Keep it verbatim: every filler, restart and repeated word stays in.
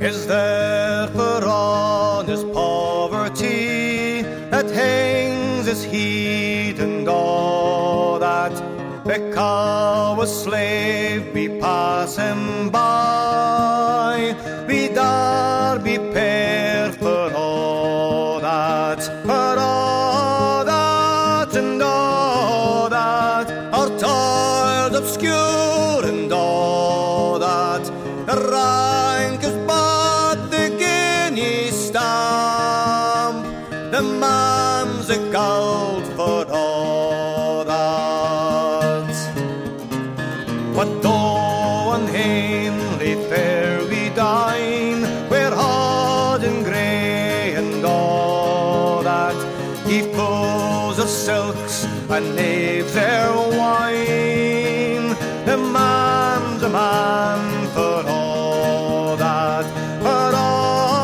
is there for on his poverty that hangs his heathen God, that because a slave we pass him by, we dar be pair for all that, for all that and all that are toiled obscure and all that rank is but the guinea stamp, the man's a gold for all that. But though on Henry fair we dine, we're hard and grey and all that, he pulls of silks and knaves their